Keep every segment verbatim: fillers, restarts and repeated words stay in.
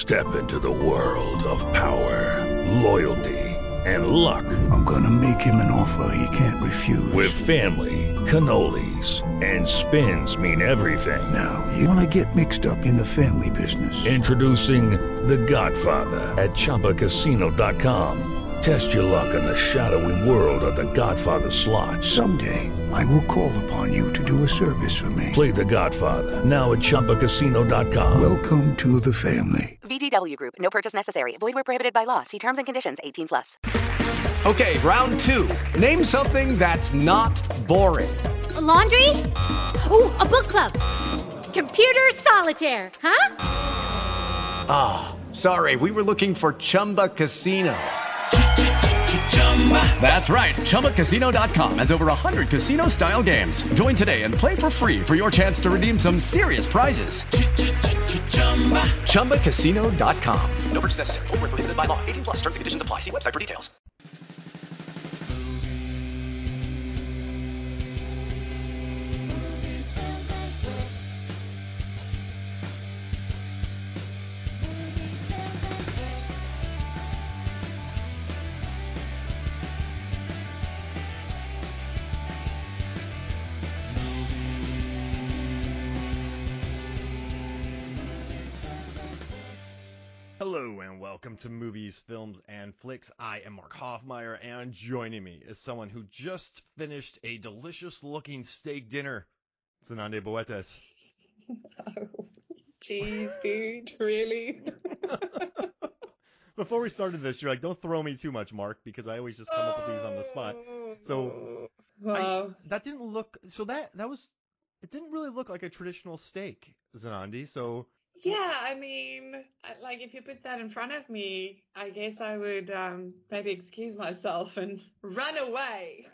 Step into the world of power, loyalty, and luck. I'm gonna make him an offer he can't refuse. With family, cannolis, and spins mean everything. Now, you wanna get mixed up in the family business. Introducing The Godfather at Chumba Casino dot com. Test your luck in the shadowy world of The Godfather slot. Someday, I will call upon you to do a service for me. Play The Godfather, now at Chumba Casino dot com. Welcome to the family. V G W Group. No purchase necessary. Void where prohibited by law. See terms and conditions. eighteen plus. Okay, round two. Name something that's not boring. A laundry? Ooh, a book club. Computer solitaire, huh? Ah, oh, sorry. We were looking for Chumba Casino. That's right. Chumba Casino dot com has over one hundred casino-style games. Join today and play for free for your chance to redeem some serious prizes. Chumba Casino dot com. No purchase necessary. Void where prohibited by law. eighteen plus. Terms and conditions apply. See website for details. Hello and welcome to Movies, Films, and Flicks. I am Mark Hoffmeyer, and joining me is someone who just finished a delicious-looking steak dinner, Zenande Boetes. Oh, jeez, dude, really? Before we started this, you're like, don't throw me too much, Mark, because I always just come up with these on the spot. So wow. I, that didn't look, so that, that was, it didn't really look like a traditional steak, Zenande, so... Yeah, I mean, like, if you put that in front of me, I guess I would um, maybe excuse myself and run away.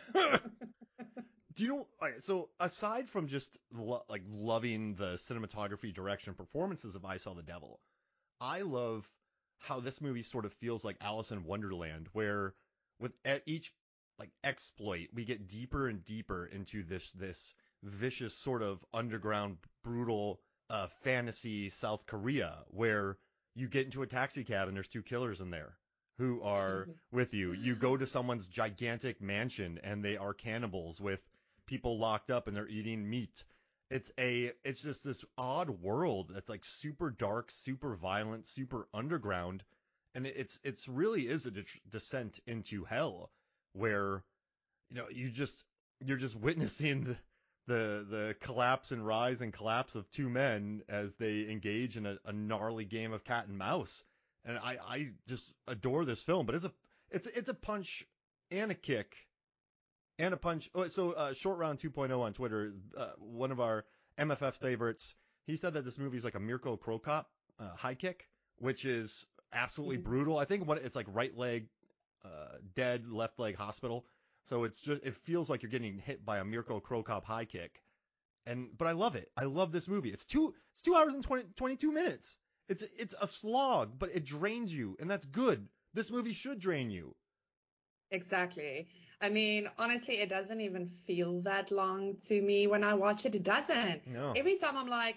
Do you know, all right, so aside from just, lo- like, loving the cinematography, direction, performances of I Saw the Devil, I love how this movie sort of feels like Alice in Wonderland, where with at each, like, exploit, we get deeper and deeper into this, this vicious sort of underground, brutal... Uh, fantasy South Korea, where you get into a taxi cab and there's two killers in there who are with you. You go to someone's gigantic mansion and they are cannibals with people locked up and they're eating meat. It's a, it's just this odd world that's like super dark, super violent, super underground, and it's it's really is a de- descent into hell, where you know you just you're just witnessing the. the the collapse and rise and collapse of two men as they engage in a, a gnarly game of cat and mouse. And I, I just adore this film, but it's a it's it's a punch and a kick and a punch. Oh, so uh, Short Round two point oh on Twitter, uh, one of our M F F favorites, he said that this movie is like a Mirko Cro Cop uh, high kick, which is absolutely brutal. I think what it's like right leg uh, dead, left leg hospital. So it's just, it feels like you're getting hit by a Mirko Cro Cop high kick. And, but I love it. I love this movie. It's two, it's two hours and twenty, twenty-two minutes. It's, it's a slog, but it drains you. And that's good. This movie should drain you. Exactly. I mean, honestly, it doesn't even feel that long to me when I watch it. It doesn't. No. Every time I'm like,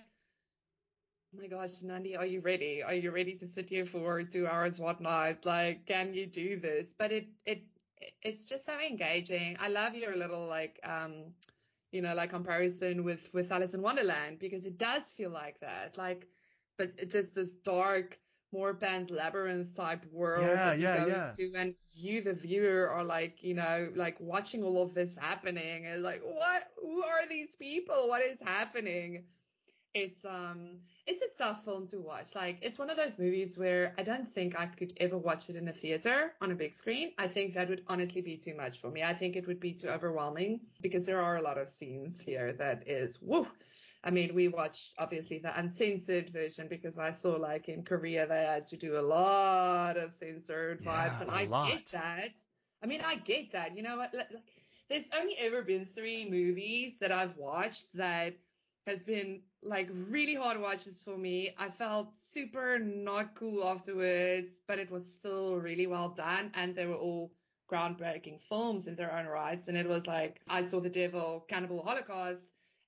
oh my gosh, Nandi, are you ready? Are you ready to sit here for two hours, whatnot? Like, can you do this? But it, it, it's just so engaging. I love your little like um you know like comparison with with Alice in Wonderland, because it does feel like that, like, but it just this dark, more Pan's Labyrinth type world yeah, that you yeah, go yeah. into, and you the viewer are like, you know like watching all of this happening and like, what who are these people, what is happening? It's um it's a tough film to watch. Like, it's one of those movies where I don't think I could ever watch it in a theater on a big screen. I think that would honestly be too much for me. I think it would be too overwhelming, because there are a lot of scenes here that is woo. I mean, we watched obviously the uncensored version, because I saw like in Korea they had to do a lot of censored Yeah, vibes, and a I lot. get that. I mean, I get that. You know what? Like, there's only ever been three movies that I've watched that has been like really hard watches for me. I felt super not cool afterwards, but it was still really well done, and they were all groundbreaking films in their own rights. And it was like I Saw the Devil, Cannibal Holocaust,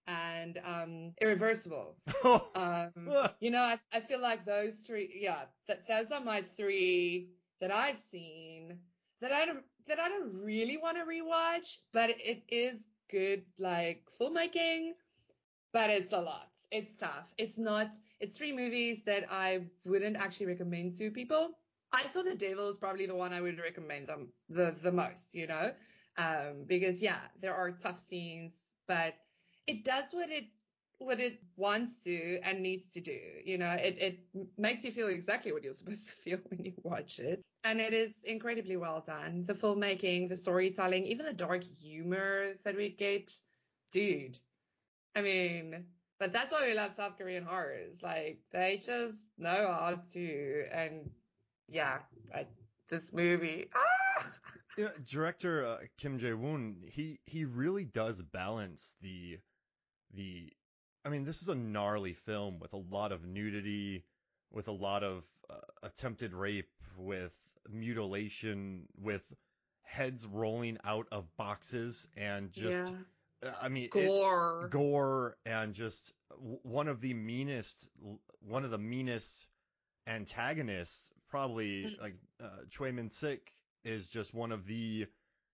and um, Irreversible. Oh. Um, you know, I, I feel like those three, yeah, that those are my three that I've seen that I don't that I don't really want to rewatch, but it is good, like filmmaking, but it's a lot. It's tough. It's not. It's three movies that I wouldn't actually recommend to people. I Saw the Devil is probably the one I would recommend them the the most, you know, um, because yeah, there are tough scenes, but it does what it what it wants to and needs to do. You know, it it makes you feel exactly what you're supposed to feel when you watch it, and it is incredibly well done. The filmmaking, the storytelling, even the dark humor that we get, dude. I mean, but that's why we love South Korean horrors. Like they just know how to, and yeah, I, this movie. Ah! Yeah, director uh, Kim Jae-woon, he he really does balance the the. I mean, this is a gnarly film with a lot of nudity, with a lot of uh, attempted rape, with mutilation, with heads rolling out of boxes, and just. Yeah. I mean, Gore. It, gore, and just one of the meanest, one of the meanest antagonists, probably Mm. like uh, Choi Min-sik is just one of the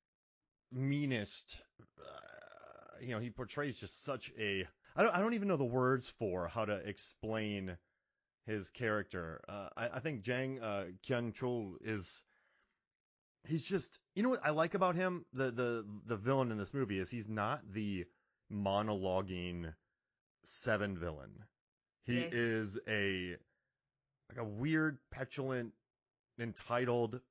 meanest. Uh, you know, he portrays just such a. I don't. I don't even know the words for how to explain his character. Uh, I, I think Jang uh, Kyun-chul is. He's just, you know what I like about him? The the the villain in this movie is he's not the monologuing Seven villain. He Yes. is a like a weird, petulant, entitled,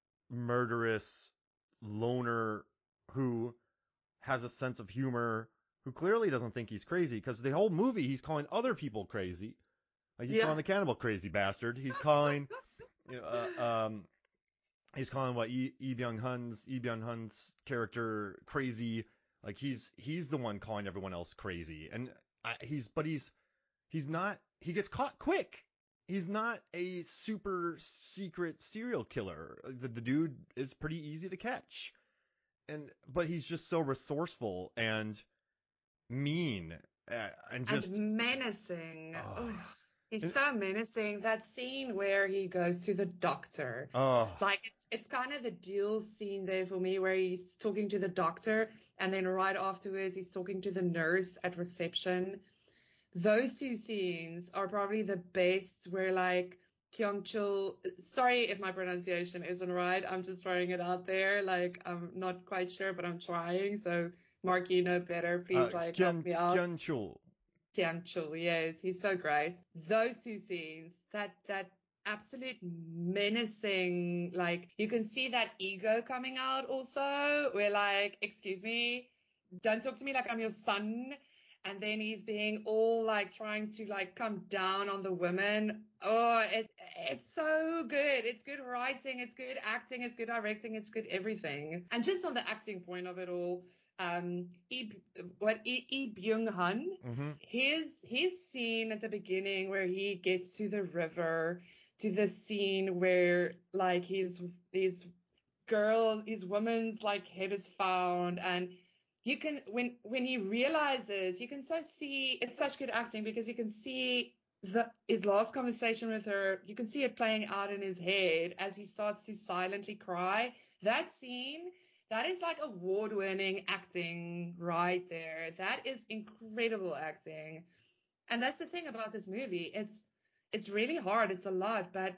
murderous loner who has a sense of humor, who clearly doesn't think he's crazy, because the whole movie he's calling other people crazy. Like he's Yeah. calling the cannibal crazy bastard. He's calling, you know, uh, um. He's calling what Lee Byung-hun's Lee Byung-hun's character crazy. Like he's he's the one calling everyone else crazy, and I, he's but he's he's not. He gets caught quick. He's not a super secret serial killer. The, the dude is pretty easy to catch, and but he's just so resourceful and mean uh, and just and menacing. Oh. Ugh. He's And- so menacing. That scene where he goes to the doctor. oh Like it's it's kind of a dual scene there for me where he's talking to the doctor and then right afterwards he's talking to the nurse at reception. Those two scenes are probably the best where like Kyung-chul, sorry if my pronunciation isn't right. I'm just throwing it out there. Like I'm not quite sure, but I'm trying. So Mark, you know better. Please uh, like Kyun, help me out. Kyun-chul. Kyung-chul, yes, he's so great. Those two scenes, that that absolute menacing, like you can see that ego coming out also. We're like, excuse me, don't talk to me like I'm your son. And then he's being all like trying to like come down on the women. Oh, it, it's so good. It's good writing. It's good acting. It's good directing. It's good everything. And just on the acting point of it all, um, Lee, what Lee, Lee Byung-hun, Mm-hmm. his his scene at the beginning where he gets to the river, to the scene where like his his girl, his woman's like head is found, and you can when when he realizes, you can so see it's such good acting because you can see the his last conversation with her, you can see it playing out in his head as he starts to silently cry. That scene, that is like award-winning acting right there. That is incredible acting. And that's the thing about this movie. It's it's really hard. It's a lot, but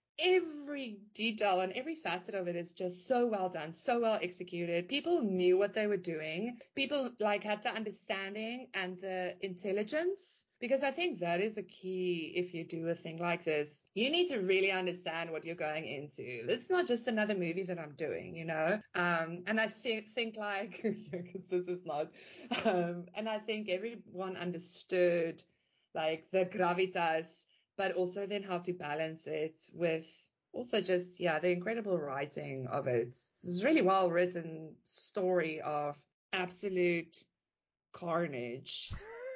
every detail and every facet of it is just so well done, so well executed. People knew what they were doing. People like had the understanding and the intelligence, because I think that is a key if you do a thing like this. You need to really understand what you're going into. This is not just another movie that I'm doing, you know? Um, and I think, think like, because this is not, um, and I think everyone understood like the gravitas, but also then how to balance it with also just, yeah, the incredible writing of it. It's a really well written story of absolute carnage.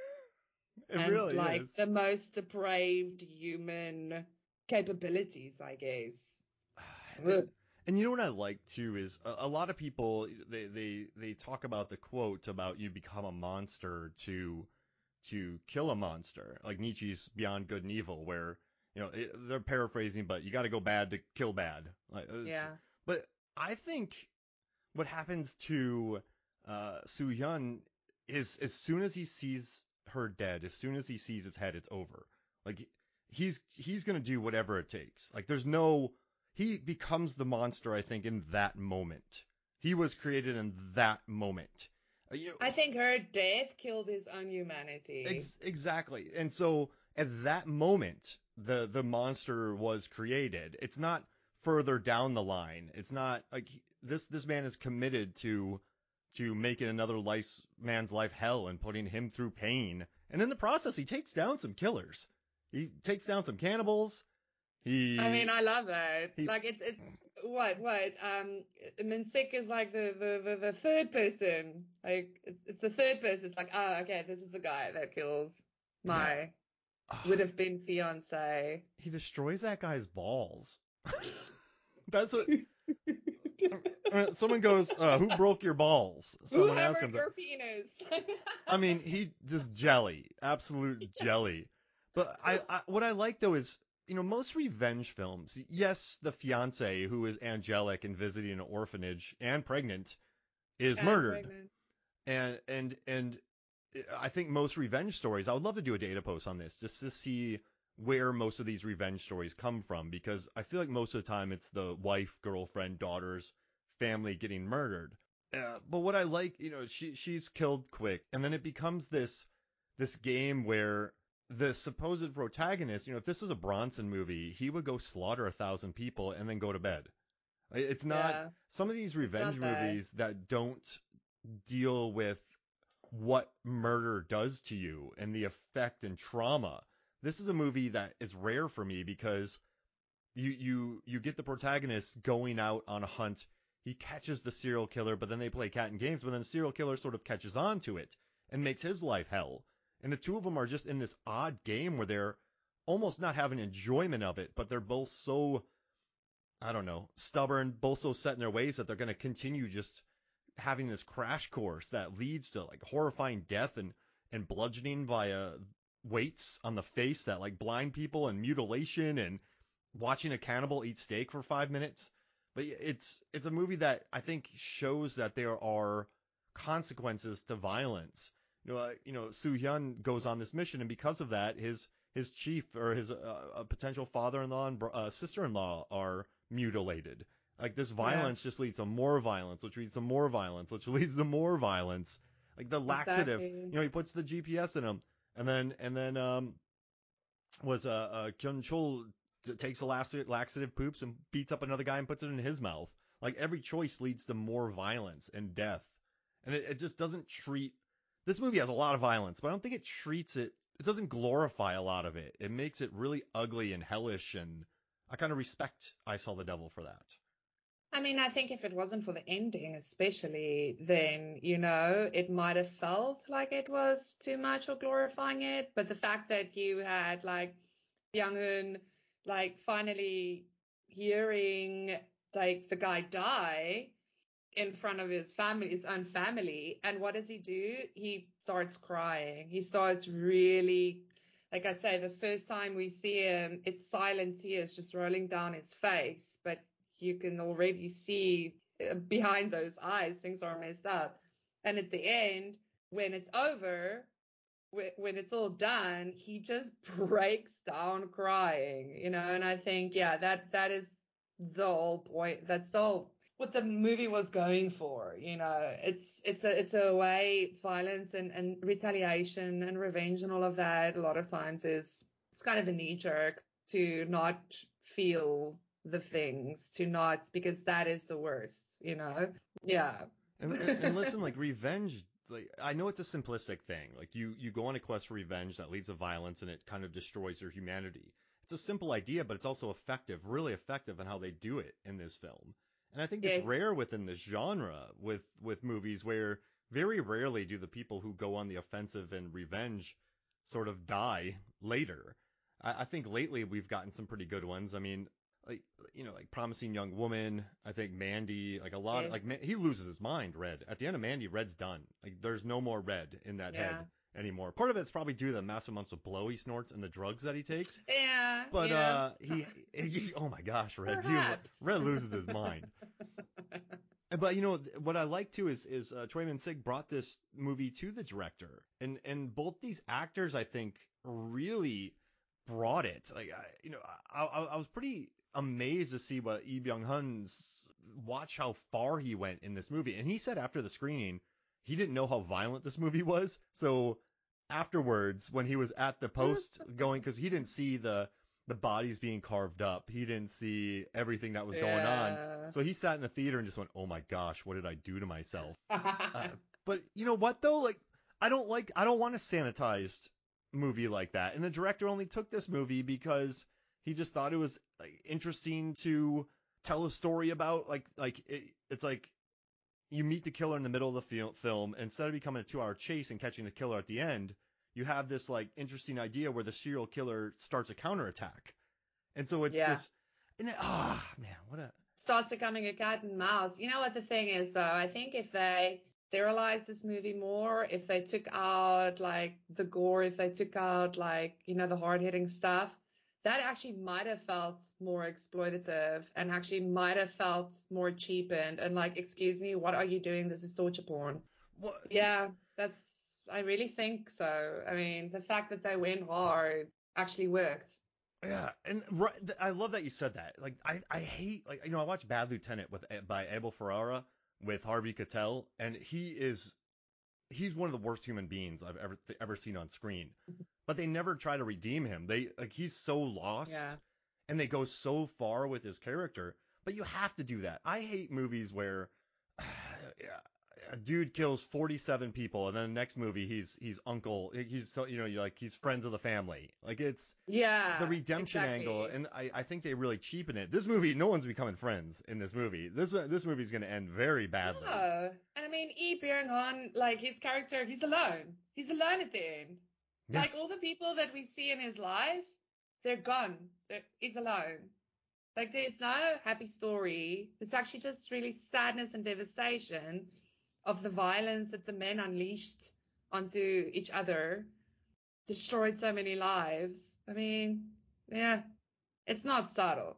It and really like is. the most depraved human capabilities, I guess. And, and you know what I like too is a, a lot of people they, they they talk about the quote about you become a monster to to kill a monster, like Nietzsche's Beyond Good and Evil, where, you know, it, they're paraphrasing, but you got to go bad to kill bad. Like, Yeah. But I think what happens to uh, Soo-hyun is as soon as he sees her dead, as soon as he sees its head, it's over. Like, he's he's gonna do whatever it takes. Like, there's no, he becomes the monster, I think, in that moment. He was created in that moment. Uh, you know, I think her death killed his own humanity. Ex- exactly. And so at that moment, the the monster was created. It's not further down the line. It's not like this this man is committed to to making another life, man's life hell and putting him through pain. And in the process, he takes down some killers. He takes down some cannibals. He I mean, I love that. he- like, it's it's what what um, Minsik is like the, the the the third person. Like, it's it's the third person. It's like, oh, okay, this is the guy that killed my would have been fiance. he destroys that guy's balls. That's what. I mean, someone goes, uh, "Who broke your balls?" Who Someone asks him. hammered your penis? I mean, he just jelly, absolute jelly. But I, I, what I like though is, you know, most revenge films, yes, the fiance who is angelic and visiting an orphanage and pregnant is And murdered, pregnant. and and and I think most revenge stories. I would love to do a data post on this just to see where most of these revenge stories come from, because I feel like most of the time it's the wife, girlfriend, daughters, family getting murdered. Uh, but what I like, you know, she she's killed quick, and then it becomes this this game where the supposed protagonist, you know, if this was a Bronson movie, he would go slaughter a thousand people and then go to bed. It's not Yeah. some of these revenge not that. movies that don't deal with what murder does to you and the effect and trauma. This is a movie that is rare for me because you you you get the protagonist going out on a hunt. He catches the serial killer, but then they play cat and games, but then the serial killer sort of catches on to it and makes his life hell. And the two of them are just in this odd game where they're almost not having enjoyment of it, but they're both so, I don't know, stubborn, both so set in their ways that they're going to continue just having this crash course that leads to like horrifying death and, and bludgeoning via weights on the face that like blind people and mutilation and watching a cannibal eat steak for five minutes. But it's it's a movie that I think shows that there are consequences to violence. You know, uh, you know, Soo-hyun goes on this mission, and because of that, his his chief or his uh, potential father-in-law and uh, sister-in-law are mutilated. Like this violence just leads to more violence, which leads to more violence, which leads to more violence. Like the laxative, Exactly. you know, he puts the G P S in him, and then and then um was uh, uh Kyun Chul takes a laxative, laxative poops and beats up another guy and puts it in his mouth. Like every choice leads to more violence and death, and it, it just doesn't treat. This movie has a lot of violence, but I don't think it treats it. It doesn't glorify a lot of it. It makes it really ugly and hellish, and I kind of respect I Saw the Devil for that. I mean, I think if it wasn't for the ending, especially, then, you know, it might have felt like it was too much or glorifying it. But the fact that you had like Byung-hun, like finally hearing like the guy die in front of his family, his own family, and what does he do? He starts crying. He starts really, like I say, the first time we see him, it's silent tears just rolling down his face, but you can already see uh, behind those eyes, things are messed up. And at the end, when it's over, wh- when it's all done, he just breaks down crying, you know. And I think, yeah, that that is the whole point. That's the whole what the movie was going for, you know. It's it's a it's a way violence and and retaliation and revenge and all of that a lot of times is it's kind of a knee jerk to not feel the things, to not, because that is the worst, you know. Yeah. And, and, and listen, like revenge, like I know it's a simplistic thing. Like you you go on a quest for revenge that leads to violence and it kind of destroys your humanity. It's a simple idea, but it's also effective, really effective in how they do it in this film. And I think Yes. it's rare within this genre with with movies where very rarely do the people who go on the offensive and revenge sort of die later. I, I think lately we've gotten some pretty good ones. I mean, like, you know, like Promising Young Woman, I think Mandy, like a lot, Yes. like Ma- he loses his mind, Red. At the end of Mandy, Red's done. Like there's no more Red in that Yeah. head. anymore. Part of it's probably due to the massive amounts of blow he snorts and the drugs that he takes. Yeah. But yeah. uh, he, he, oh my gosh, Red, you, Perhaps. Red loses his mind. But you know what I like too is is uh, Choi Min-sik brought this movie to the director, and and both these actors I think really brought it. Like I, you know, I, I I was pretty amazed to see what Lee Byung-hun's watch how far he went in this movie, and he said after the screening he didn't know how violent this movie was, so afterwards when he was at the post going, because he didn't see the the bodies being carved up. He didn't see everything that was going Yeah. on. So he sat in the theater and just went, oh my gosh, what did I do to myself? uh, but you know what though? Like, I don't like, I don't want a sanitized movie like that. And the director only took this movie because he just thought it was like, interesting to tell a story about. Like, like it, it's like you meet the killer in the middle of the fil- film. Instead of becoming a two hour chase and catching the killer at the end, you have this like interesting idea where the serial killer starts a counterattack. And so it's Yeah. this, and it, ah, man, what a, Starts becoming a cat and mouse. You know what the thing is though? I think if they sterilized this movie more, if they took out like the gore, if they took out like, you know, the hard hitting stuff, that actually might have felt more exploitative and actually might have felt more cheapened and like, excuse me, what are you doing? This is torture porn. what, Yeah, that's, I really think so. I mean, the fact that they went hard actually worked. yeah. And right, th- I love that you said that. Like, I, I hate, like, you know, I watched Bad Lieutenant with, by Abel Ferrara with Harvey Keitel, and he is, he's one of the worst human beings I've ever, ever seen on screen. But they never try to redeem him. They, like, he's so lost. Yeah. And they go so far with his character, but you have to do that. I hate movies where a dude kills forty-seven people, and then the next movie he's he's uncle, he's so you know you're like he's friends of the family. Like it's Yeah. the redemption exactly. angle, and I, I think they really cheapen it. This movie, no one's becoming friends in this movie. This this movie's gonna end very badly. No. And I mean, Lee Byung-hun, like his character, he's alone. He's alone at the end. Yeah. Like all the people that we see in his life, they're gone. They're, he's alone. Like there's no happy story. It's actually just really sadness and devastation of the violence that the men unleashed onto each other, destroyed so many lives. I mean, yeah, it's not subtle.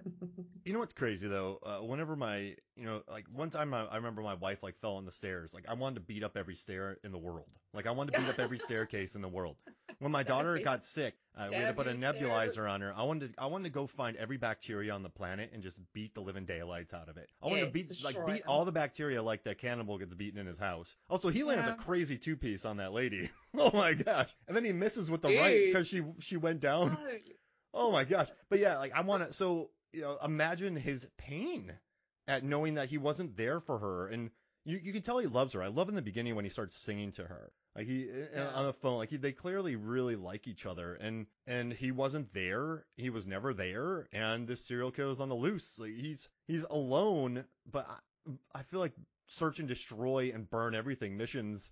You know what's crazy though? Uh, whenever my, you know, like one time I, I remember my wife like fell on the stairs. Like I wanted to beat up every stair in the world. Like I wanted to beat up every staircase in the world. When my daughter got sick, uh, we had to put a Every nebulizer stairs. on her. I wanted, to, I wanted to go find every bacteria on the planet and just beat the living daylights out of it. I wanted to Yes, beat, like destroy beat them. all the bacteria like the cannibal gets beaten in his house. Also, he lands Yeah. a crazy two piece on that lady. Oh my gosh! And then he misses with the right Dude. because she she went down. Oh, Oh my gosh. But yeah, like I want to, so, you know, imagine his pain at knowing that he wasn't there for her. And you, you can tell he loves her. I love in the beginning when he starts singing to her. Like he, Yeah. on the phone, like he, they clearly really like each other. And, and he wasn't there. He was never there. And this serial killer's on the loose. Like he's, he's alone, but I, I feel like search and destroy and burn everything missions,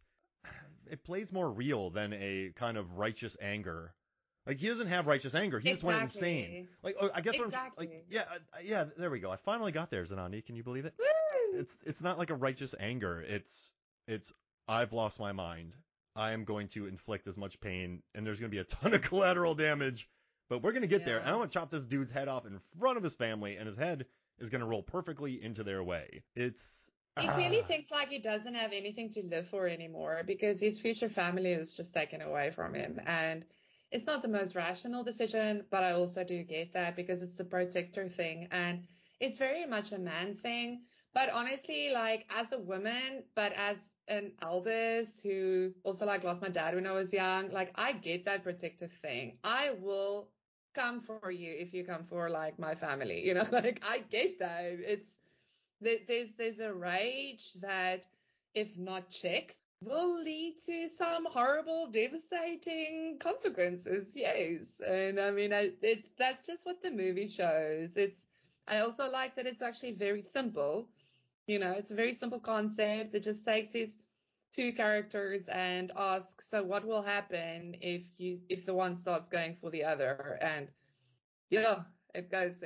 it plays more real than a kind of righteous anger. Like he doesn't have righteous anger. He just went insane. Exactly. Like oh, I guess what I'm Exactly. like yeah uh, yeah there we go. I finally got there, Zanandi. Can you believe it? Woo! It's it's not like a righteous anger. It's it's I've lost my mind. I am going to inflict as much pain, and there's going to be a ton of collateral damage. But we're going to get there. And Yeah. I'm going to chop this dude's head off in front of his family, and his head is going to roll perfectly into their way. It's He ah. clearly thinks like he doesn't have anything to live for anymore because his future family was just taken away from him. And it's not the most rational decision, but I also do get that because it's the protector thing. And it's very much a man thing. But honestly, like as a woman, but as an eldest who also like lost my dad when I was young, like I get that protective thing. I will come for you if you come for like my family, you know, like I get that. It's, there- there's, there's a rage that if not checked will lead to some horrible, devastating consequences. Yes. And I mean, I, it's, that's just what the movie shows. It's, I also like that it's actually very simple. You know, it's a very simple concept. It just takes these two characters and asks, so what will happen if you, if the one starts going for the other? And yeah, it goes there.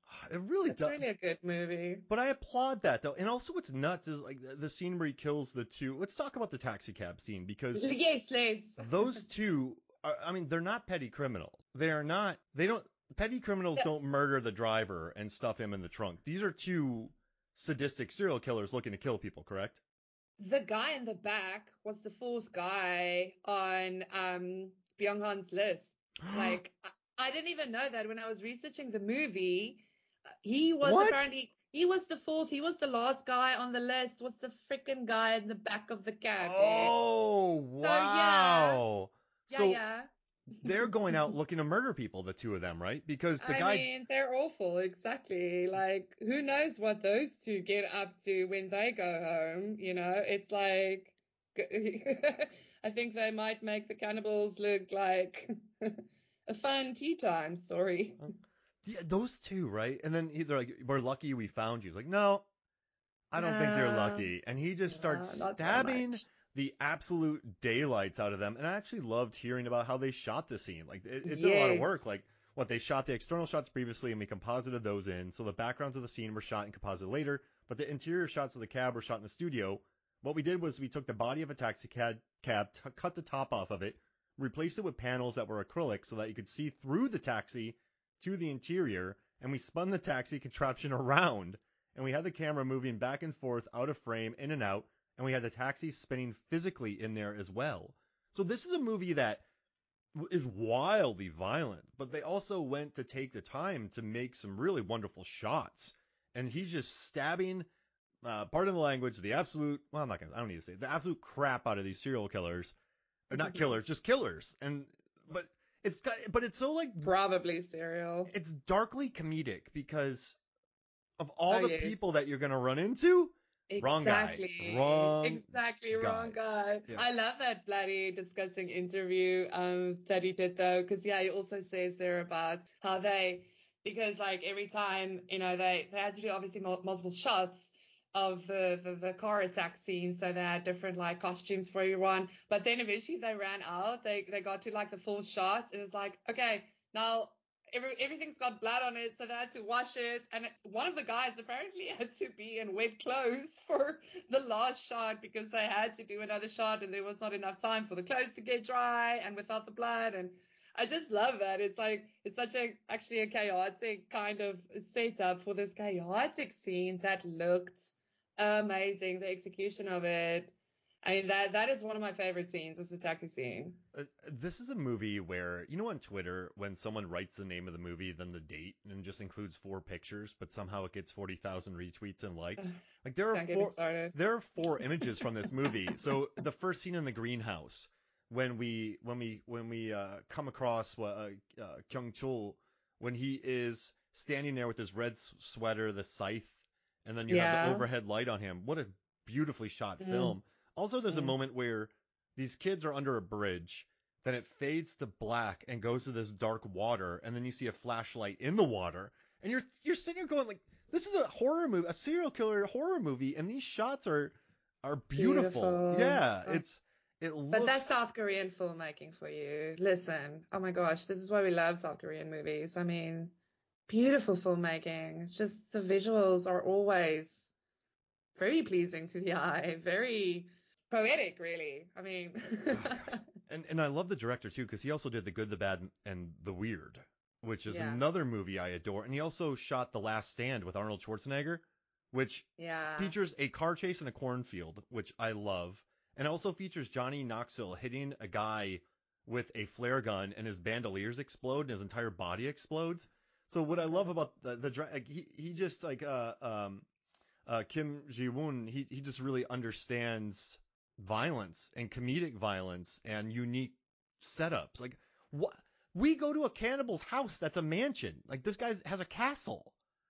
It really It's does. really a good movie. But I applaud that though. And also what's nuts is like the, the scene where he kills the two. Let's talk about the taxi cab scene because Yes, let's. those two are, I mean, they're not petty criminals. They are not, they don't, petty criminals Yeah. don't murder the driver and stuff him in the trunk. These are two sadistic serial killers looking to kill people, correct? The guy in the back was the fourth guy on um Byung-Han's list. Like, I, I didn't even know that when I was researching the movie. uh, He was What? apparently, he was the fourth, he was the last guy on the list, was the freaking guy in the back of the cab. dude. Oh, wow. yeah, So yeah. they're going out looking to murder people, the two of them, right? Because the I guy, mean, they're awful, exactly. Like, who knows what those two get up to when they go home, you know? It's like, I think they might make the cannibals look like a fun tea time story. yeah, those two, right? And then he- they're like, we're lucky we found you. He's like, no, I don't think you're No. lucky. And he just starts No, not so stabbing much. the absolute daylights out of them. And I actually loved hearing about how they shot the scene. Like, it, it did a lot of work. Yes. Like, what they shot the external shots previously and we composited those in. So the backgrounds of the scene were shot and composited later, but the interior shots of the cab were shot in the studio. What we did was we took the body of a taxi cab, cab t- cut the top off of it, replaced it with panels that were acrylic so that you could see through the taxi to the interior, and we spun the taxi contraption around, and we had the camera moving back and forth out of frame, in and out, and we had the taxi spinning physically in there as well. So this is a movie that w- is wildly violent, but they also went to take the time to make some really wonderful shots. And he's just stabbing, uh, pardon the language, the absolute, well, I'm not going to, I don't need to say it, the absolute crap out of these serial killers. Or not killers, just killers. And, but it's got, but it's so like, Probably cereal. it's darkly comedic because of all Oh, the yes. people that you're going to run into. Wrong guy. Exactly. Wrong Exactly, guy. wrong guy. Yeah. I love that bloody disgusting interview um that he did though, because yeah, he also says there about how they, because like every time, you know, they they had to do obviously mul- multiple shots of the, the the car attack scene, so they had different like costumes for everyone. But then eventually they ran out. They they got to like the fourth shot. It was like, okay, now every everything's got blood on it, so they had to wash it. And it's, one of the guys apparently had to be in wet clothes for the last shot because they had to do another shot, and there was not enough time for the clothes to get dry and without the blood. And I just love that. It's like, it's such a, actually a chaotic kind of setup for this chaotic scene that looked amazing. The execution of it. I mean, that, that is one of my favorite scenes. It's the taxi scene. Uh, this is a movie where, you know, on Twitter, when someone writes the name of the movie, then the date, and just includes four pictures, but somehow it gets forty thousand retweets and likes. Like, there are Can't get me four, started. there are four images from this movie. So the first scene in the greenhouse, when we, when we, when we, uh, come across, uh, uh, Kyung Chul, when he is standing there with his red s- sweater, the scythe, and then you have Yeah. the overhead light on him. What a beautifully shot Mm. film. Also, there's a Mm. moment where these kids are under a bridge, then it fades to black and goes to this dark water, and then you see a flashlight in the water, and you're you're sitting here going like, this is a horror movie, a serial killer horror movie, and these shots are are beautiful. Beautiful. Yeah, Oh. it's it looks. But that's South Korean filmmaking for you. Listen, oh my gosh, this is why we love South Korean movies. I mean, beautiful filmmaking. It's just the visuals are always very pleasing to the eye, very poetic, really. I mean, And and I love the director too, because he also did The Good, the Bad, and the Weird, which is Yeah. another movie I adore. And he also shot The Last Stand with Arnold Schwarzenegger, which yeah. features a car chase in a cornfield, which I love. And it also features Johnny Knoxville hitting a guy with a flare gun, and his bandoliers explode, and his entire body explodes. So what I love about the, the dra- like, he he just like uh um uh Kim Ji-woon, he he just really understands violence and comedic violence and unique setups. Like, what, we go to a cannibal's house that's a mansion. Like, this guy has a castle,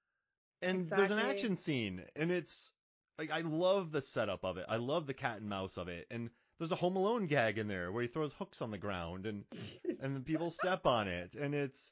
and there's an Exactly. action scene, and it's like, I love the setup of it. I love the cat and mouse of it. And there's a Home Alone gag in there where he throws hooks on the ground, and and then people step on it, and it's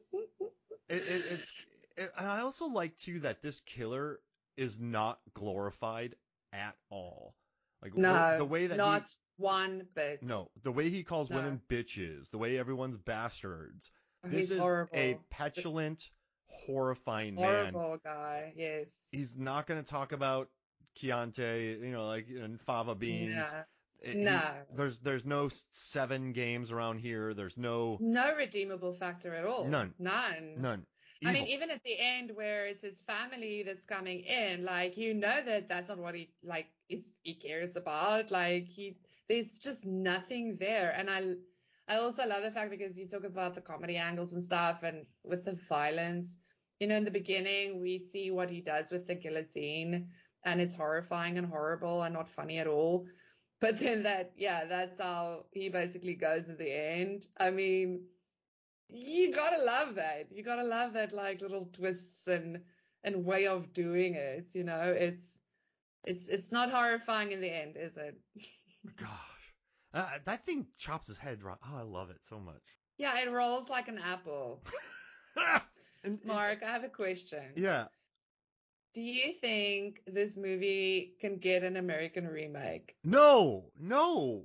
it, it, it's it, and I also like too that this killer is not glorified at all. Like, No, the, the way that not he, one bit. no, the way he calls No. women bitches, the way everyone's bastards. Oh, This he's is horrible. a petulant, horrifying man. Horrible guy. Yes. He's not going to talk about Chianti, you know, like you know, fava beans. Yeah. It- No. he's- There's there's no s- seven games around here. There's no No redeemable factor at all. None. None. none. I mean, Evil. even at the end where it's his family that's coming in, like, you know that that's not what he, like, is, he cares about. Like, he, there's just nothing there. And I, I also love the fact because you talk about the comedy angles and stuff and with the violence, you know, in the beginning, we see what he does with the guillotine and it's horrifying and horrible and not funny at all. But then that, yeah, that's how he basically goes at the end. I mean, you gotta love that. You gotta love that, like, little twists and and way of doing it. You know, it's it's it's not horrifying in the end, is it? Gosh, uh, that thing chops his head right. Oh, I love it so much. Yeah, it rolls like an apple. And- Mark, I have a question. Yeah. Do you think this movie can get an American remake? No, no,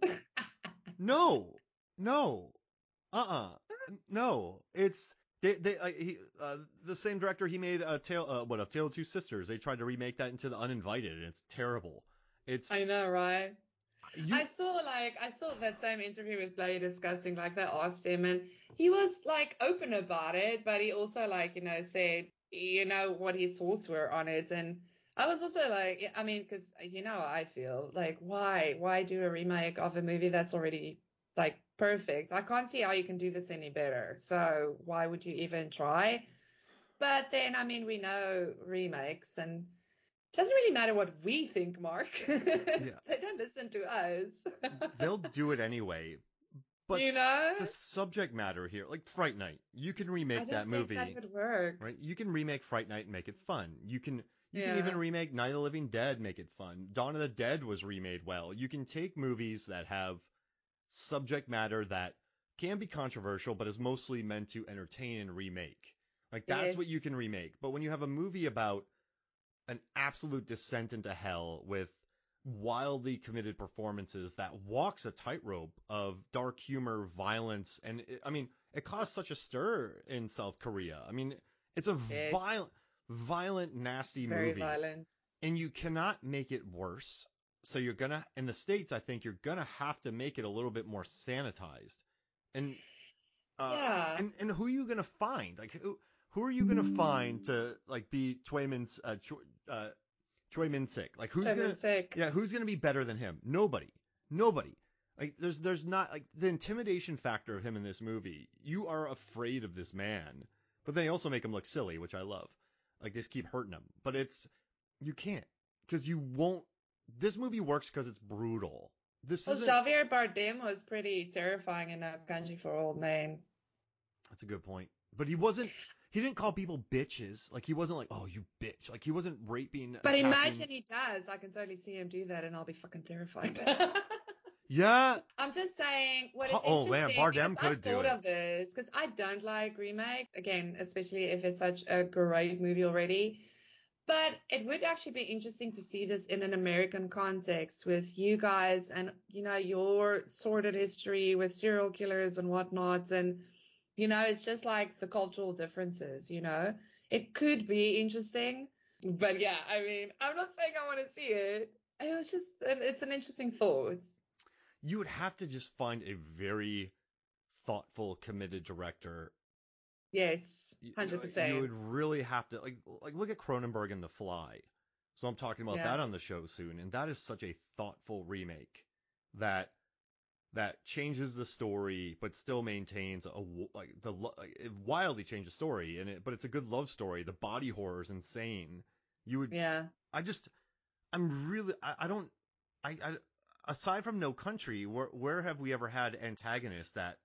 no, no, uh-uh, no. It's they they uh, he uh, the same director. He made a tale uh, what a Tale of Two Sisters. They tried to remake that into The Uninvited, and it's terrible. It's I know, right? you, I saw like I saw that same interview with Bloody discussing, like, they asked him and he was like open about it, but he also, like, you know, said, you know, what his thoughts were on it. And I was also like, I mean, because you know how I feel, like, why why do a remake of a movie that's already like perfect? I can't see how you can do this any better. So why would you even try? But then, I mean, we know remakes and it doesn't really matter what we think, Mark. They don't listen to us. they'll do it anyway. But you know, the subject matter here, like Fright Night, you can I remake don't that think movie, that would work. right? You can remake Fright Night and make it fun. You can you can Yeah. even remake Night of the Living Dead, make it fun. Dawn of the Dead was remade well. You can take movies that have subject matter that can be controversial, but is mostly meant to entertain and remake. Like that's what you Yes. can remake. But when you have a movie about an absolute descent into hell with wildly committed performances that walks a tightrope of dark humor, violence, and it, I mean, it caused such a stir in South Korea. I mean, it's a It's violent, violent, nasty Very movie, violent. and you cannot make it worse. So you're gonna, in the States, I think you're gonna have to make it a little bit more sanitized. And uh, Yeah. and and who are you gonna find? Like who who are you gonna find to like be Choi Min's uh, Choi, uh Choi Min-sik? Like who's Choi gonna Min-sik. yeah who's gonna be better than him? Nobody. Nobody. Like there's there's not like the intimidation factor of him in this movie. You are afraid of this man, but they also make him look silly, which I love. Like they just keep hurting him, but it's you can't because you won't. This movie works because it's brutal. This Well, is Javier Bardem was pretty terrifying in A Country for Old Men. That's a good point. But he wasn't. He didn't call people bitches. Like he wasn't like, oh, you bitch. Like he wasn't raping. But attacking- imagine he does. I can totally see him do that, and I'll be fucking terrified. Yeah. I'm just saying, what is Oh, man, interesting Bardem is could I've do thought it. of this because I don't like remakes. Again, especially if it's such a great movie already. But it would actually be interesting to see this in an American context with you guys and, you know, your sordid history with serial killers and whatnot. And, you know, it's just like the cultural differences, you know. It could be interesting. But yeah, I mean, I'm not saying I want to see it. It was just, it's an interesting thought. You would have to just find a very thoughtful, committed director. Yes, You- one hundred You percent. would really have to like like look at Cronenberg and The Fly. So I'm talking about Yeah. that on the show soon, and that is such a thoughtful remake that that changes the story but still maintains a w- like the lo- like, it wildly changes the story and it but it's a good love story. The body horror is insane. You would Yeah. I just I'm really I, I don't I, I aside from No Country, where where have we ever had antagonists that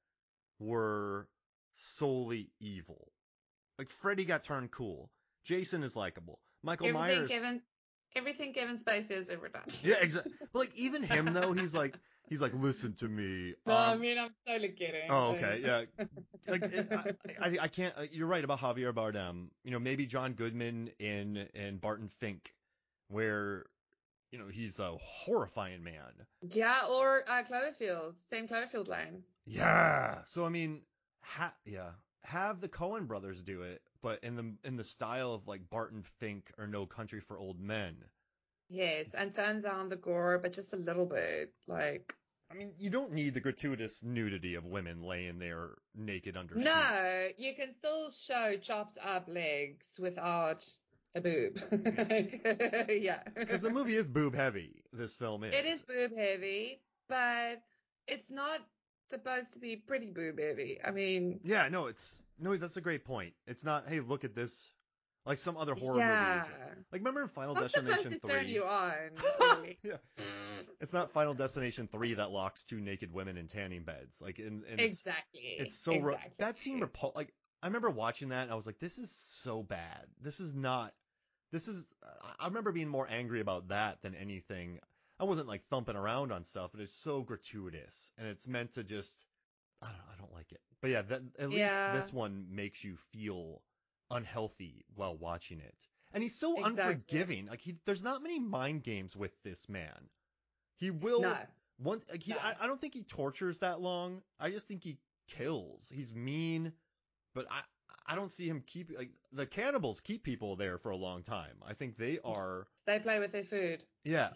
were solely evil? Like Freddy got turned cool. Jason is likable. Michael Everything Myers. Kevin, everything Kevin Spacey has ever done. Yeah, exactly. But like even him though, he's like he's like listen to me. No, I um, mean I'm totally kidding. Oh, okay, yeah. Like it, I, I, I can't. You're right about Javier Bardem. You know, maybe John Goodman in in Barton Fink, where you know he's a horrifying man. Yeah, or uh, Cloverfield, same Cloverfield Lane. Yeah. So I mean, ha- yeah, have the Coen brothers do it, but in the in the style of like Barton Fink or No Country for Old Men. Yes, and turn down the gore, but just a little bit. Like, I mean, you don't need the gratuitous nudity of women laying there naked under sheets. no, you can still show chopped up legs without a boob. Yeah. Because the movie is boob heavy, this film is. It is boob heavy, but it's not supposed to be pretty boob heavy. I mean, Yeah, no, it's no, that's a great point. It's not, hey, look at this, like some other horror yeah. movies. Like, remember in Final Not supposed Destination to three? turn you on. Really. Yeah. It's not Final Destination three that locks two naked women in tanning beds. Like, in, in it's, Exactly. it's so re- exactly. that scene repul- like I remember watching that and I was like, this is so bad. This is not. This is. I remember being more angry about that than anything. I wasn't like thumping around on stuff, but it's so gratuitous and it's meant to just. I don't. I don't like it. But yeah, that, at least Yeah. this one makes you feel unhealthy while watching it. And he's so Exactly. unforgiving. Like he, there's not many mind games with this man. He will. No. Once like he, No. I, I don't think he tortures that long. I just think he kills. He's mean, but I I don't see him keep like the cannibals keep people there for a long time. I think they are. They play with their food. Yeah.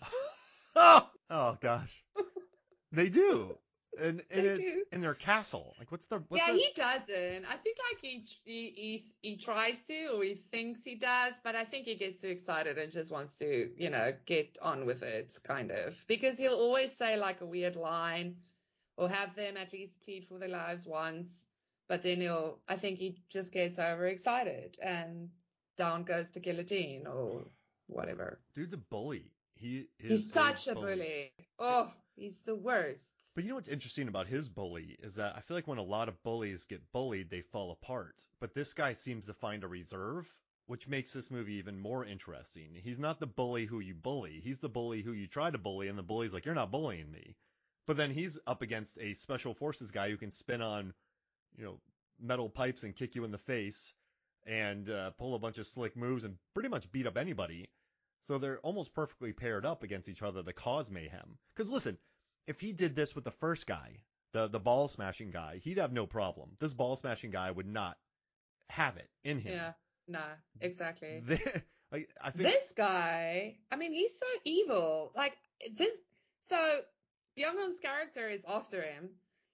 oh, oh gosh. They do. And and They it's do. in their castle. Like what's their what's yeah, the, he doesn't. I think like he, he he he tries to, or he thinks he does, but I think he gets too excited and just wants to, you know, get on with it, kind of. Because he'll always say like a weird line, or have them at least plead for their lives once, but then he'll, I think he just gets overexcited and down goes the guillotine or whatever. dude's a bully. He is He's such a bully. Oh, he's the worst. But you know what's interesting about his bully is that I feel like when a lot of bullies get bullied, they fall apart. But this guy seems to find a reserve, which makes this movie even more interesting. He's not the bully who you bully. He's the bully who you try to bully, and the bully's like, you're not bullying me. But then he's up against a special forces guy who can spin on, you know, metal pipes and kick you in the face and uh, pull a bunch of slick moves and pretty much beat up anybody. So they're almost perfectly paired up against each other to cause mayhem. Because listen, if he did this with the first guy, the the ball smashing guy, he'd have no problem. This ball smashing guy would not have it in him. Yeah, no, exactly. They- like I think This guy, I mean, he's so evil. Like this, so Byung-hun's character is after him.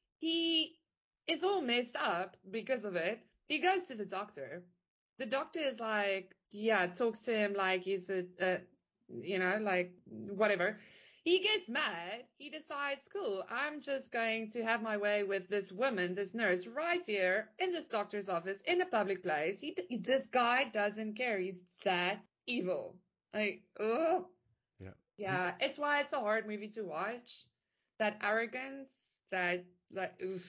He is all messed up because of it. He goes to the doctor. The doctor is like, yeah, talks to him like he's a, a you know, like whatever. He gets mad. He decides, cool, I'm just going to have my way with this woman, this nurse, right here in this doctor's office in a public place. He, this guy doesn't care. He's that evil. Like, oh. Yeah. Yeah, it's why it's a hard movie to watch. That arrogance, that, like, oof.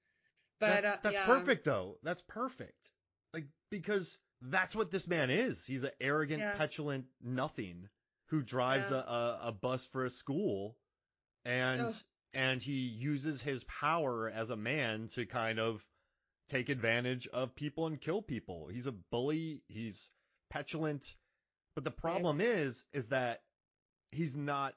But, that, uh, that's yeah. perfect though. That's perfect. Like because that's what this man is. He's an arrogant, Yeah. petulant nothing who drives Yeah. a, a, a bus for a school and Ugh. and he uses his power as a man to kind of take advantage of people and kill people. He's a bully, he's petulant, but the problem Yes. is is that he's not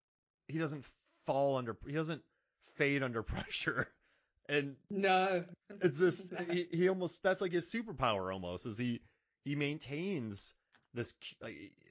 he doesn't fall under he doesn't fade under pressure. And No. it's this he, he almost that's like his superpower almost is he he maintains this like,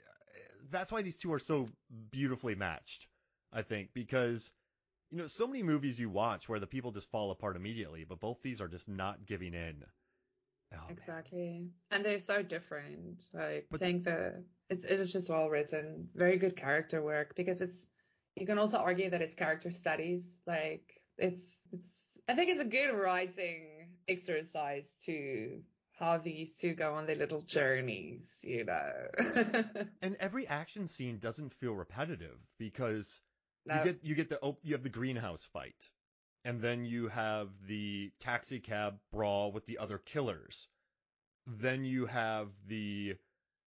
that's why these two are so beautifully matched, I think, because you know so many movies you watch where the people just fall apart immediately, but both these are just not giving in. Oh, man. Exactly. And they're so different. Like, But- I think the it's it was just well written, very good character work, because it's you can also argue that it's character studies. Like it's it's I think it's a good writing exercise to how these two go on their little journeys, you know. And every action scene doesn't feel repetitive because No. you get you get the op- you have the greenhouse fight, and then you have the taxi cab brawl with the other killers. Then you have the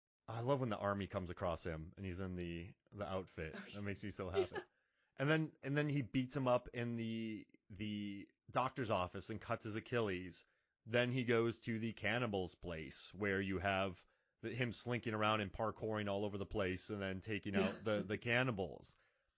I love when the army comes across him and he's in the the outfit. That makes me so happy. And then and then he beats him up in the the doctor's office and cuts his Achilles. Then he goes to the cannibal's place where you have the, him slinking around and parkouring all over the place and then taking out the, the cannibals.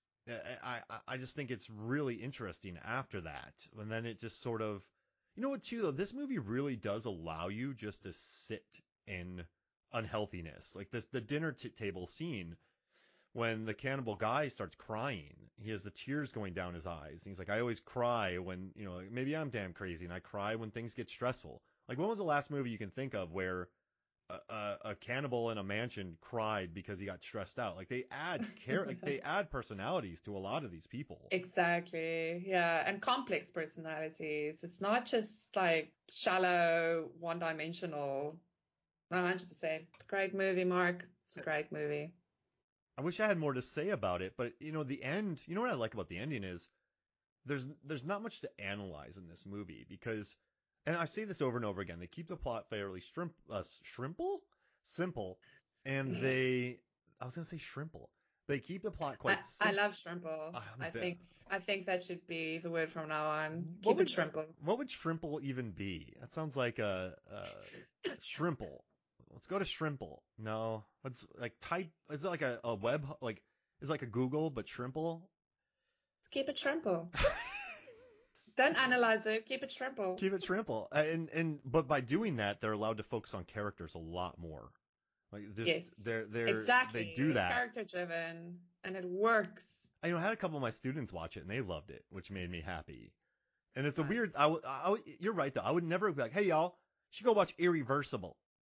I, I, I just think it's really interesting after that. And then it just sort of, you know what too though, this movie really does allow you just to sit in unhealthiness. Like this, the dinner t- table scene when the cannibal guy starts crying, he has the tears going down his eyes. And he's like, I always cry when, you know, like, maybe I'm damn crazy and I cry when things get stressful. Like, when was the last movie you can think of where a, a, a cannibal in a mansion cried because he got stressed out? Like, they add care, like they add personalities to a lot of these people. Exactly. Yeah. And complex personalities. It's not just like shallow, one dimensional. one hundred percent. It's a great movie, Mark. It's a great movie. I wish I had more to say about it, but you know, the end, you know what I like about the ending is there's there's not much to analyze in this movie because, and I say this over and over again, they keep the plot fairly shrimp, uh, shrimple? Simple. And they, I was going to say shrimple. They keep the plot quite I, simple. I love shrimple. I'm I bit- think I think that should be the word from now on. What Keep would, it shrimple. What would shrimple even be? That sounds like a, a shrimple. Let's go to shrimple. No, let's like type. Is it like a, a web like is it like a Google but shrimple? Let's keep it shrimple. Don't analyze it. Keep it shrimple. Keep it shrimple. And and but by doing that, they're allowed to focus on characters a lot more. Like Yes. they're they're Exactly. they do that. Character driven, and it works. I you know I had a couple of my students watch it and they loved it, which made me happy. And it's a Nice. weird. I, w- I w- you're right though. I would never be like, hey y'all, you should go watch Irreversible.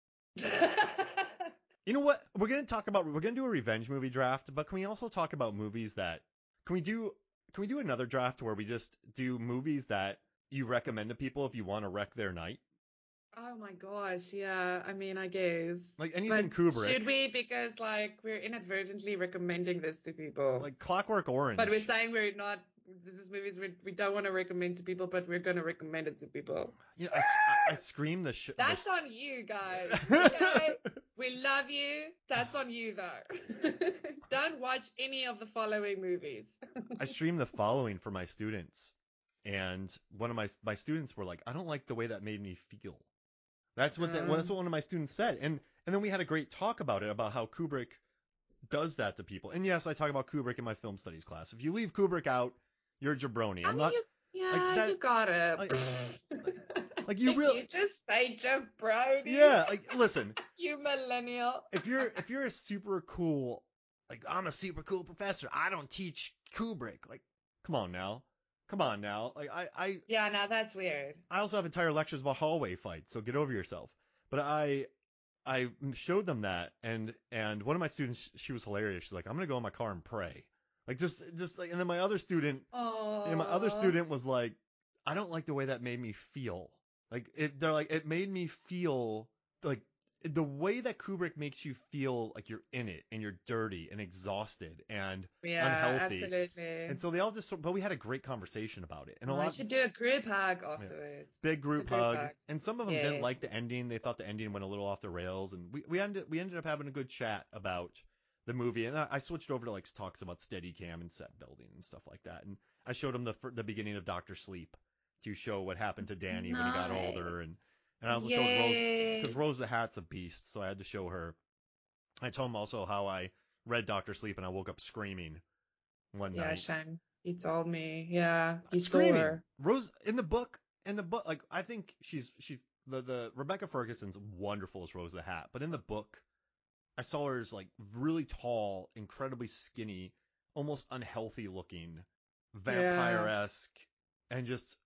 You know what? We're gonna talk about. We're gonna do a revenge movie draft, but can we also talk about movies that? Can we do? Can we do another draft where we just do movies that you recommend to people if you want to wreck their night? Oh my gosh, yeah. I mean, I guess. Like anything But Kubrick. should we? Because like we're inadvertently recommending this to people. Like Clockwork Orange. But we're saying we're not. This is movies we we don't want to recommend to people, but we're gonna recommend it to people. You know, I, I, I scream the shit. That's on you guys. Okay? We love you. That's on you though. Don't watch any of the following movies. I stream the following for my students, and one of my my students were like, "I don't like the way that made me feel." That's what the, well, that's what one of my students said, and and then we had a great talk about it about how Kubrick does that to people. And yes, I talk about Kubrick in my film studies class. If you leave Kubrick out, you're a jabroni. I I'm mean, not you, yeah, like that- you got it. like- like you really- You just say jabroni. yeah. Like listen, You millennial. if you're if you're a super cool, like I'm a super cool professor, I don't teach Kubrick. Like, come on now, come on now. Like I I Yeah, now that's weird. I also have entire lectures about hallway fights, so get over yourself. But I I showed them that, and and one of my students, she was hilarious. She's like, I'm gonna go in my car and pray, like just just like. And then my other student, Oh. and my other student was like, I don't like the way that made me feel. Like it, they're like, it made me feel like the way that Kubrick makes you feel like you're in it and you're dirty and exhausted and Yeah, unhealthy. absolutely. And so they all just, but we had a great conversation about it. And a Oh, lot I should do a group hug afterwards. big group, Just a hug. And some of them didn't Yes. like the ending. They thought the ending went a little off the rails. And we, we ended we ended up having a good chat about the movie. And I, I switched over to like talks about Steadicam and set building and stuff like that. And I showed them the fir- the beginning of Doctor Sleep to show what happened to Danny when he got Nice. older. And and I also showed Rose Yay. because Rose the Hat's a beast, so I had to show her. I told him also how I read Doctor Sleep and I woke up screaming one Yeah, night. shame. You told me. Yeah, you saw Screaming. her. Rose in the book, in the book, like I think she's she's the the Rebecca Ferguson's wonderful as Rose the Hat, but in the book, I saw her as like really tall, incredibly skinny, almost unhealthy looking, vampire-esque, and just,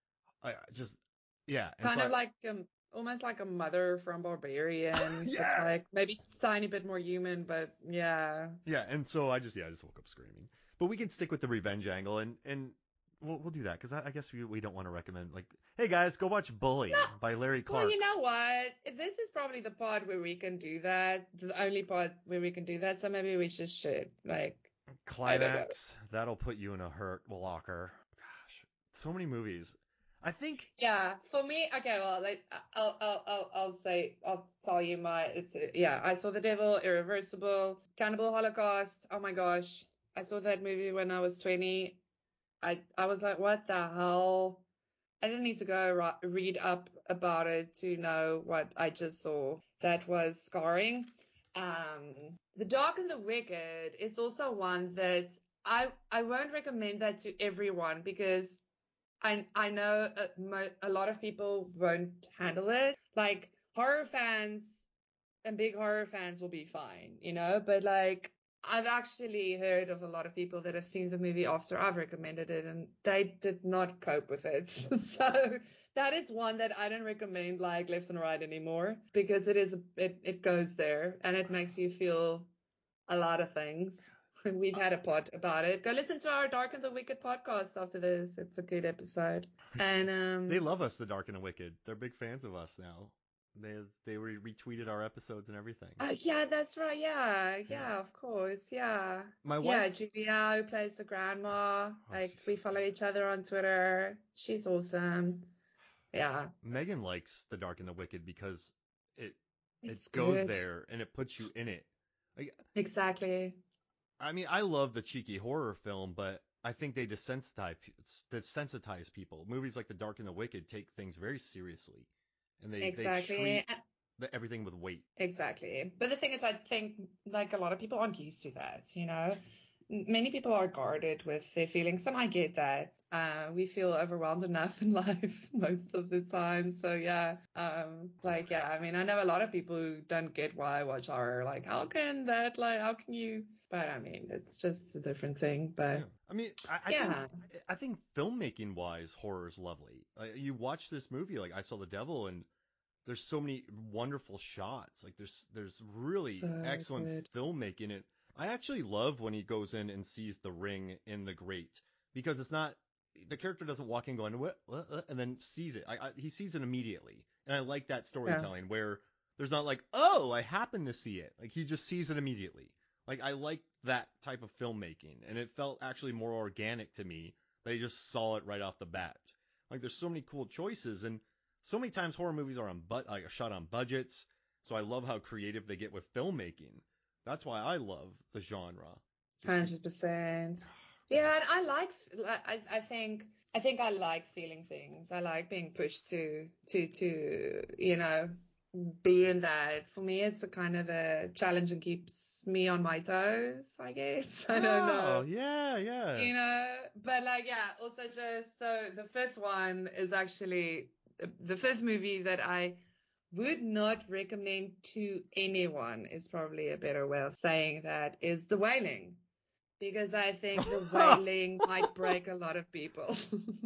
I just yeah, and Kind so of I- like um, almost like a mother from Barbarian. Yeah. But like maybe tiny bit more human, but yeah. yeah, and so I just yeah, I just woke up screaming. But we can stick with the revenge angle, and and we'll we'll do that because I, I guess we we don't want to recommend like, hey guys, go watch Bully by Larry Clark. Well, you know what? This is probably the part where we can do that. The only part where we can do that. So maybe we just should. Like, Climax, that'll put you in a hurt locker. Gosh, so many movies. I think yeah, for me, okay, well, like, I'll, I'll, I'll, I'll say, I'll tell you my, it's, yeah, I saw The Devil, Irreversible, Cannibal Holocaust. Oh my gosh. I saw that movie when I was twenty. I, I was like, what the hell? I didn't need to go ri- read up about it to know what I just saw. That was scarring. Um, The Dark and the Wicked is also one that I, I won't recommend that to everyone because I I know a, mo- a lot of people won't handle it. Like horror fans and big horror fans will be fine, you know, but like I've actually heard of a lot of people that have seen the movie after I've recommended it and they did not cope with it. So that is one that I don't recommend like left and right anymore because it is, it, it goes there and it makes you feel a lot of things. We've had a pod about it. Go listen to our Dark and the Wicked podcast after this. It's a good episode. And um They love us, the Dark and the Wicked. They're big fans of us now. They they re- retweeted our episodes and everything. Oh, yeah, that's right. Yeah, yeah, Yeah. of course. Yeah. My Yeah, wife- Julia, who plays the grandma. Oh, Like, she's we so follow good. each other on Twitter. She's awesome. Yeah. Megan likes the Dark and the Wicked because it It's it goes good. there and it puts you in it. Like, Exactly. I mean, I love the cheeky horror film, but I think they desensitize desensitize people. Movies like The Dark and the Wicked take things very seriously, and they Exactly. they treat And- the, everything with weight. Exactly. But the thing is, I think like a lot of people aren't used to that, you know? M- Many people are guarded with their feelings, and I get that. Uh, we feel overwhelmed enough in life most of the time. So yeah, um, like, yeah, I mean, I know a lot of people who don't get why I watch horror. Like, how can that, like, how can you? But I mean, it's just a different thing. But Yeah. I mean, I, I Yeah. think I think filmmaking wise, horror is lovely. Uh, you watch this movie, like I Saw the Devil, and there's so many wonderful shots. Like there's there's really So excellent good. filmmaking. It. I actually love when he goes in and sees the ring in the grate because it's not the character doesn't walk in going what, what, what and then sees it. I, I, he sees it immediately, and I like that storytelling where there's not like, oh, I happen to see it. Like he just sees it immediately. Like I like that type of filmmaking, and it felt actually more organic to me that he just saw it right off the bat. Like there's so many cool choices, and so many times horror movies are on but like shot on budgets. So I love how creative they get with filmmaking. That's why I love the genre. Hundred percent. Yeah, and I like. I I think I think I like feeling things. I like being pushed to to to you know be in that. For me, it's a kind of a challenge and keeps me on my toes. I guess I don't know. Oh, yeah, yeah. You know, but like yeah. Also, just so the fifth one is actually the fifth movie that I would not recommend to anyone is probably a better way of saying that is The Wailing, because I think The Wailing might break a lot of people.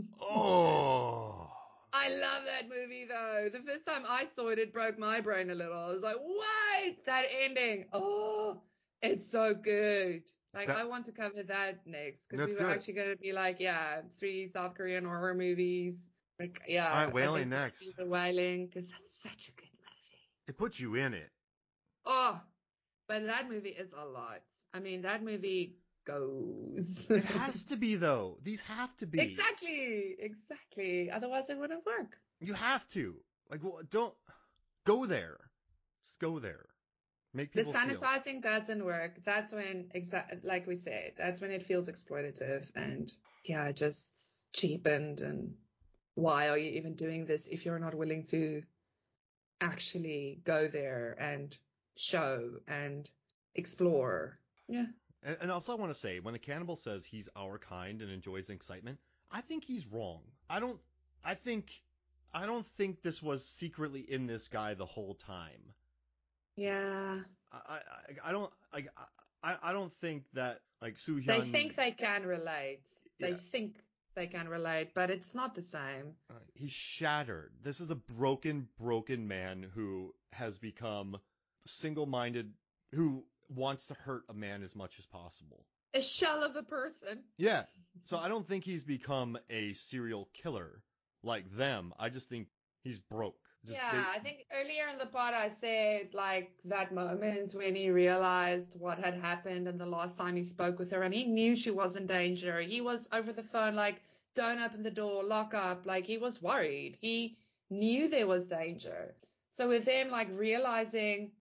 Oh. I love that movie though. The first time I saw it, it broke my brain a little. I was like, what? That ending. Oh, it's so good. Like, That- I want to cover that next because we Let's were do it. actually going to be like, yeah, three South Korean horror movies. Like, yeah. All right, I Wailing think we should next. do The Wailing because that's such a good movie. It puts you in it. Oh, but that movie is a lot. I mean, that movie goes. It has to be though. These have to be. Exactly, exactly. Otherwise, it wouldn't work. You have to. Like, well, don't go there. Just go there. Make The people feel. sanitizing doesn't work. That's when, exa- like we said, that's when it feels exploitative and yeah, just cheapened. And why are you even doing this if you're not willing to actually go there and show and explore? Yeah. And, and also, I want to say, when the cannibal says he's our kind and enjoys excitement, I think he's wrong. I don't. I think. I don't think this was secretly in this guy the whole time. Yeah. I. I, I don't. Like. I. I don't think that like Soo-hyun. They think they can relate. They Yeah. think they can relate, but it's not the same. Uh, he's shattered. This is a broken, broken man who has become single-minded, who wants to hurt a man as much as possible. A shell of a person. Yeah. So I don't think he's become a serial killer like them. I just think he's broke. Just Yeah, they- I think earlier in the pod I said like that moment when he realized what had happened and the last time he spoke with her and he knew she was in danger. He was over the phone like, don't open the door, lock up. Like he was worried. He knew there was danger. So with them like realizing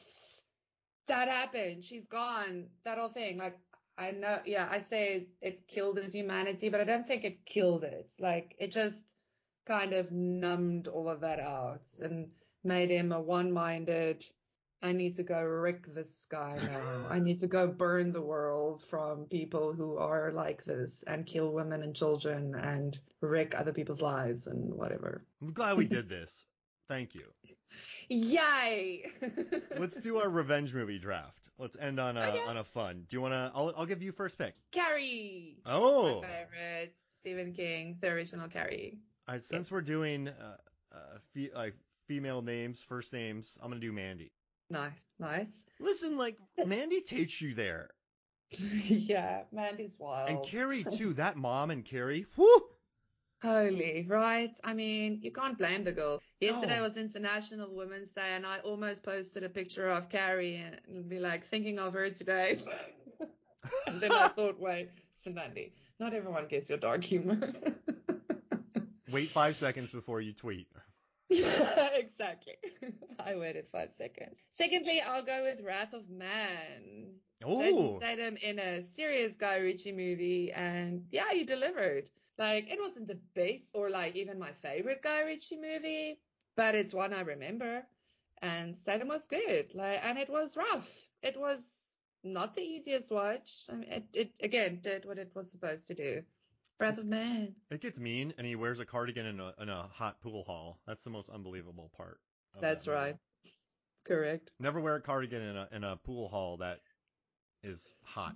that happened, she's gone, that whole thing, like I know, yeah, I say it killed his humanity, but I don't think it killed it. Like it just kind of numbed all of that out and made him a one-minded, I need to go wreck this guy now. I need to go burn the world from people who are like this and kill women and children and wreck other people's lives and whatever. I'm glad we did this. Thank you. Yay! Let's do our revenge movie draft. Let's end on a Okay. on a fun. Do you wanna? I'll I'll give you first pick. Carrie. Oh. My favorite. Stephen King, the original Carrie. All right, since Yes. we're doing uh, uh fe- like female names, first names, I'm gonna do Mandy. Nice, nice. Listen, like Mandy takes you there, Yeah, Mandy's wild. and Carrie too. That mom and Carrie. Whoo! Holy, right? I mean, you can't blame the girl. Yesterday No. was International Women's Day, and I almost posted a picture of Carrie and be like, thinking of her today. And then I thought, wait, Mandy, not everyone gets your dark humor. Wait five seconds before you tweet. Exactly. I waited five seconds. Secondly, I'll go with Wrath of Man. Jason Oh, Statham in a serious Guy Ritchie movie, and yeah, you delivered. Like, it wasn't the best or like even my favorite Guy Ritchie movie, but it's one I remember. And Statham was good. Like, and it was rough. It was not the easiest watch. I mean, it, it again did what it was supposed to do. Wrath of Man. it gets mean, and he wears a cardigan in a in a hot pool hall. That's the most unbelievable part. of That's that movie. right. Correct. Never wear a cardigan in a in a pool hall that is hot.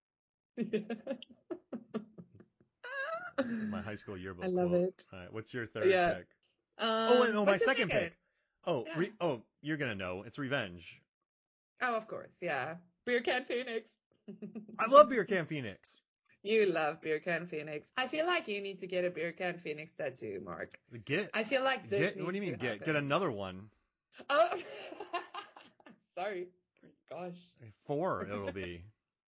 My high school yearbook. I love quote. it. All right, what's your third Yeah. pick? Um, Oh, wait, no, my what's your second pick. Oh, Yeah. re- oh, you're gonna know. It's Revenge. Oh, of course, yeah. Beer Can Phoenix. I love Beer Can Phoenix. You love Beer Can Phoenix. I feel like you need to get a Beer Can Phoenix tattoo, Mark. Get. I feel like this Get. needs What do you mean to get? happen. Get another one. Oh, sorry. Gosh. Four. It'll be.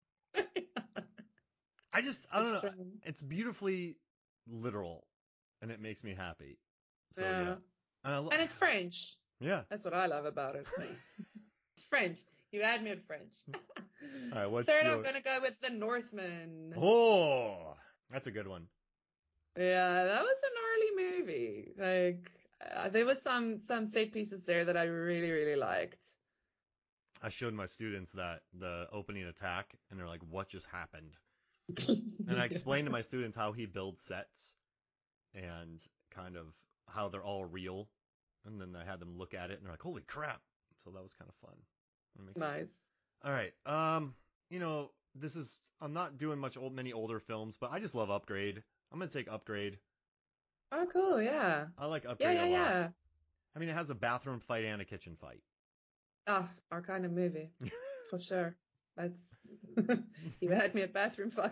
I just. I don't know. Extreme. It's beautifully literal, and it makes me happy. So yeah. Yeah. And, I lo- And it's French. yeah. That's what I love about it. It's French. You had me at French. All right. What's Third, your... I'm gonna go with The Northman. Oh, that's a good one. Yeah, that was an early movie. Like, uh, there was some some set pieces there that I really really liked. I showed my students that the opening attack, and they're like, "What just happened?" And I explained to my students how he builds sets and kind of how they're all real. And then I had them look at it and they're like, holy crap. So that was kind of fun. It makes Nice. All right. Um, you know, this is, I'm not doing much old, many older films, but I just love Upgrade. I'm going to take Upgrade. Oh, cool. Yeah. I like Yeah, Upgrade yeah, a lot. yeah. I mean, it has a bathroom fight and a kitchen fight. Oh, our kind of movie. For sure. That's, you had me at bathroom fight.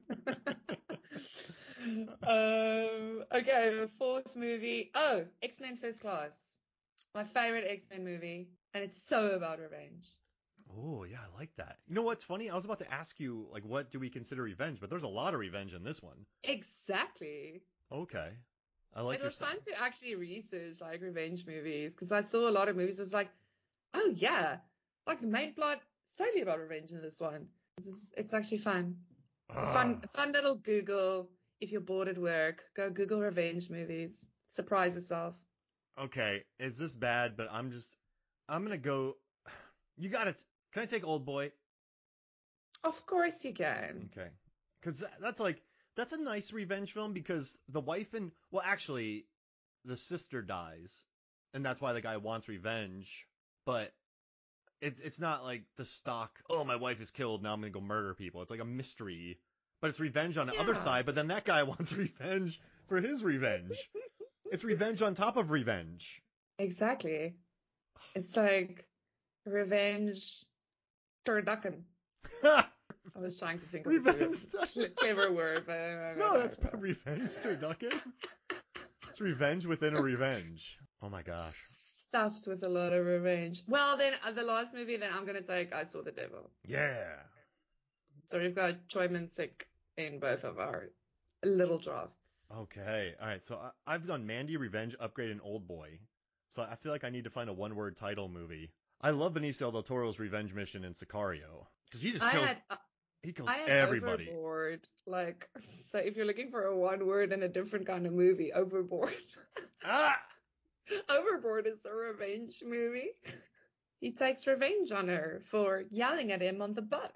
um, okay, the fourth movie. Oh, X-Men First Class. My favorite X-Men movie. And it's so about revenge. Oh, yeah, I like that. You know what's funny? I was about to ask you, like, what do we consider revenge? But there's a lot of revenge in this one. Exactly. Okay. I like It your was fun style. to actually research like revenge movies because I saw a lot of movies. It was like, oh yeah, like the main plot is totally about revenge in this one. It's, it's actually fun. It's a fun, Ah. fun little Google. If you're bored at work, go Google revenge movies. Surprise yourself. Okay, is this bad? But I'm just, I'm gonna go. You got it. Can I take Old Boy? Of course you can. Okay, because that's like that's a nice revenge film because the wife and well, actually, the sister dies, and that's why the guy wants revenge. But it's it's not like the stock. Oh, my wife is killed. Now I'm gonna go murder people. It's like a mystery, but it's revenge on the other Yeah. side. But then that guy wants revenge for his revenge. It's revenge on top of revenge. Exactly. It's like revenge turducken. I was trying to think of Revenge a cl- clever word, but I don't No, know. that's not revenge, turducken. It's revenge within a revenge. Oh my gosh. Stuffed with a lot of revenge. Well, then uh, the last movie, then I'm gonna take I Saw the Devil. Yeah. So we've got Choi Min-sik in both of our little drafts. Okay. All right. So I, I've done Mandy, Revenge, Upgrade, and Old Boy. So I feel like I need to find a one-word title movie. I love Benicio del Toro's Revenge Mission in Sicario because he just I kills. had uh, he kills I had everybody. Overboard. Like, so if you're looking for a one word and a different kind of movie, Overboard. Ah. Overboard is a revenge movie. He takes revenge on her for yelling at him on the boat.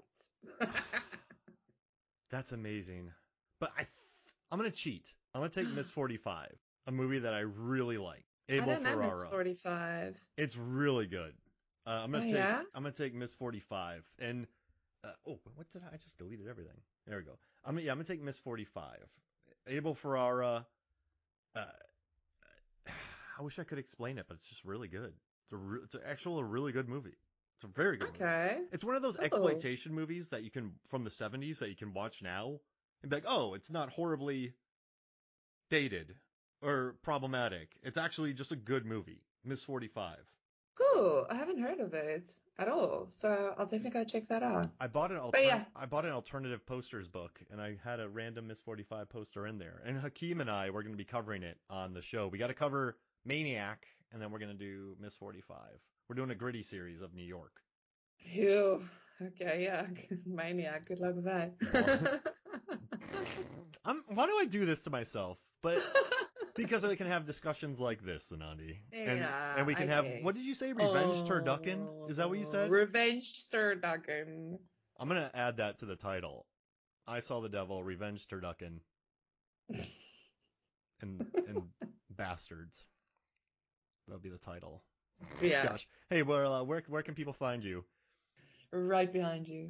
That's amazing. But I, th- I'm gonna cheat. I'm gonna take Miss forty-five, a movie that I really like. Abel I don't know Ferrara. Miss forty-five. It's really good. Uh, I'm gonna Oh, take yeah? I'm gonna take Miss forty-five and uh, oh, what did I, I just deleted everything? There we go. I'm yeah, I'm gonna take Miss forty-five. Abel Ferrara. Uh, I wish I could explain it, but it's just really good. It's a re- it's an actual a really good movie. It's a very good movie. Okay. It's one of those Cool. exploitation movies that you can from the seventies that you can watch now and be like, oh, it's not horribly dated or problematic. It's actually just a good movie. Miss forty-five. Cool. I haven't heard of it at all, so I'll definitely go check that out. I bought an But alter- yeah. I bought an alternative posters book, and I had a random Miss forty-five poster in there. And Hakeem and I were going to be covering it on the show. We got to cover Maniac, and then we're going to do Miss forty-five. We're doing a gritty series of New York. Phew. Okay, yeah. Maniac. Good luck with that. I'm. Why do I do this to myself? But because I can have discussions like this, Anandi. And, Yeah, and we can have. okay. What did you say? Revenge turducken? Is that what you said? Revenge turducken. I'm gonna add that to the title. I saw the devil. Revenge turducken. and and bastards. That'll be the title. Yeah. Gosh. Hey, well, uh, where where can people find you? Right behind you.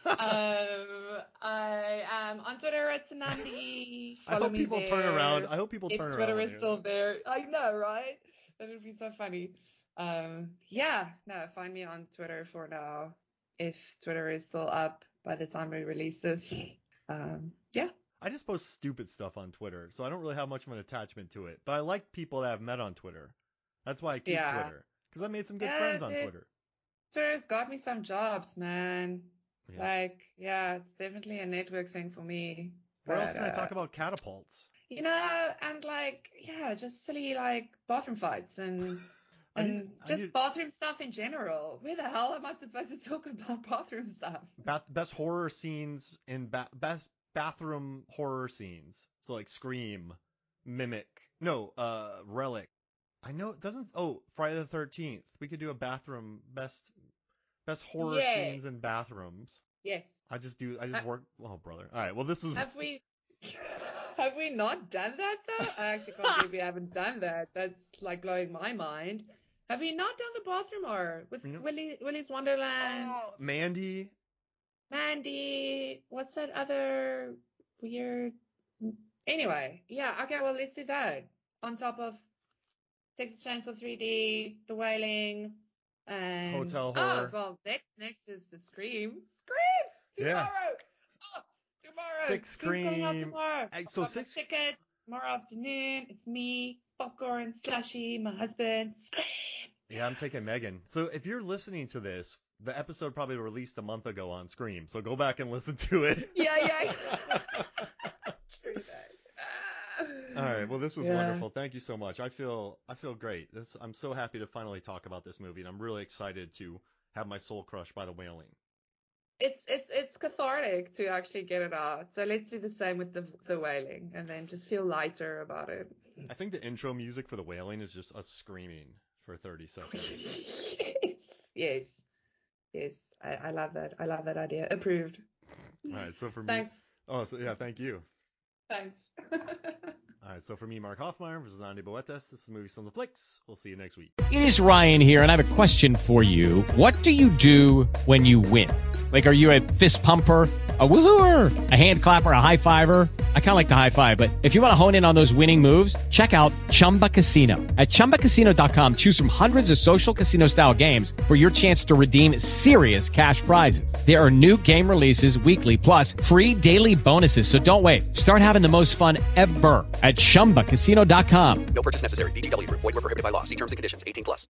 um, I am on Twitter at Sanandi. I Follow hope me people there. turn around. I hope people If turn Twitter around. is when still you- there. I know, right? That would be so funny. Um, yeah, no, find me on Twitter for now. If Twitter is still up by the time we release this. Um, yeah. I just post stupid stuff on Twitter, so I don't really have much of an attachment to it. But I like people that I've met on Twitter. That's why I keep Yeah. Twitter. Because I made some good Yeah, friends on dude. Twitter. Twitter's got me some jobs, man. Yeah. Like, yeah, it's definitely a network thing for me. What else But, can I uh, talk about? Catapults. You know, and like, yeah, just silly like bathroom fights and I and need- I just need- bathroom stuff in general. Where the hell am I supposed to talk about bathroom stuff? Bath- best horror scenes in ba- best bathroom horror scenes. So like Scream, Mimic, no, uh, Relic. I know it doesn't. Oh, Friday the thirteenth. We could do a bathroom best best horror Yes. scenes in bathrooms. Yes. I just do. I just Uh, work. Oh, brother. All right. Well, this is. Have we have we not done that though? I actually can't believe we haven't done that. That's like blowing my mind. Have we not done the bathroom horror with No. Willy Willy's Wonderland? Oh, Mandy. Mandy, what's that other weird? Anyway, yeah, okay, well, let's do that. On top of Texas Chainsaw three D, The Wailing, and Hotel Oh, horror. well, next next is the Scream. Scream Yeah. tomorrow. Oh, tomorrow. Six Scream's coming out Scream. tomorrow. Hey, I've so got my six- tickets tomorrow afternoon. It's me, popcorn, slushy, my husband. Scream. Yeah, I'm taking Megan. So if you're listening to this, the episode probably released a month ago on Scream. So go back and listen to it. Yeah, yeah. True that. Ah. All right. Well, this was Yeah. wonderful. Thank you so much. I feel I feel great. This I'm so happy to finally talk about this movie, and I'm really excited to have my soul crushed by The Wailing. It's it's it's cathartic to actually get it out. So let's do the same with the the Wailing, and then just feel lighter about it. I think the intro music for The Wailing is just us screaming for thirty seconds. yes, yes, yes. I, I love that. I love that idea. Approved. All right. So for me. Thanks. Oh, so yeah. Thank you. Thanks. All right. So for me, Mark Hoffmeyer versus Andy Boetas. This is Movies from the Flicks. We'll see you next week. It is Ryan here, and I have a question for you. What do you do when you win? Like, are you a fist pumper, a woohooer, a hand clapper, a high fiver? I kind of like the high five, but if you want to hone in on those winning moves, check out Chumba Casino. At chumba casino dot com, choose from hundreds of social casino style games for your chance to redeem serious cash prizes. There are new game releases weekly, plus free daily bonuses. So don't wait. Start having the most fun ever at chumba casino dot com. No purchase necessary. V G W Group. Void where prohibited by law. See terms and conditions. eighteen plus.